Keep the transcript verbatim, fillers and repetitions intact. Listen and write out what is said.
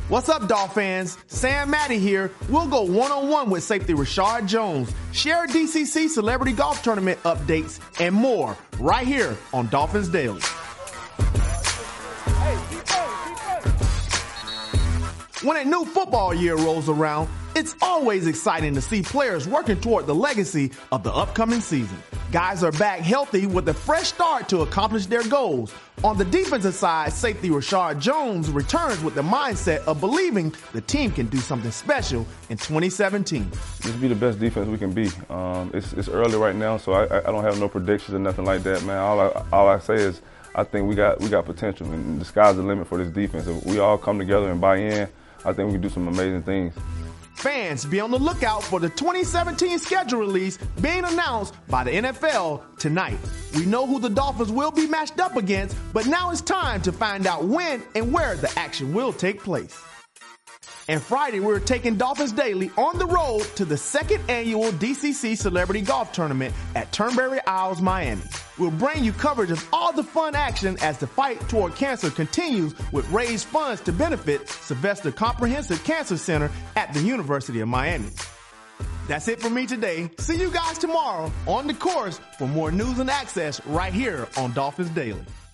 What's up, Dolphins? Sam Matty here. We'll go one-on-one with safety Rashard Jones, share D C C Celebrity Golf Tournament updates, and more right here on Dolphins Daily. When a new football year rolls around, it's always exciting to see players working toward the legacy of the upcoming season. Guys are back healthy with a fresh start to accomplish their goals. On the defensive side, safety Rashard Jones returns with the mindset of believing the team can do something special in twenty seventeen. Just be the best defense we can be. Um, it's, it's early right now, so I, I don't have no predictions or nothing like that, man. All I, all I say is I think we got we got potential, and the sky's the limit for this defense. If we all come together and buy in, I think we can do some amazing things. Fans, be on the lookout for the twenty seventeen schedule release being announced by the N F L tonight. We know who the Dolphins will be matched up against, but now it's time to find out when and where the action will take place. And Friday, we're taking Dolphins Daily on the road to the second annual D C C Celebrity Golf Tournament at Turnberry Isles, Miami. We'll bring you coverage of all the fun action as the fight toward cancer continues with raised funds to benefit Sylvester Comprehensive Cancer Center at the University of Miami. That's it for me today. See you guys tomorrow on the course for more news and access right here on Dolphins Daily.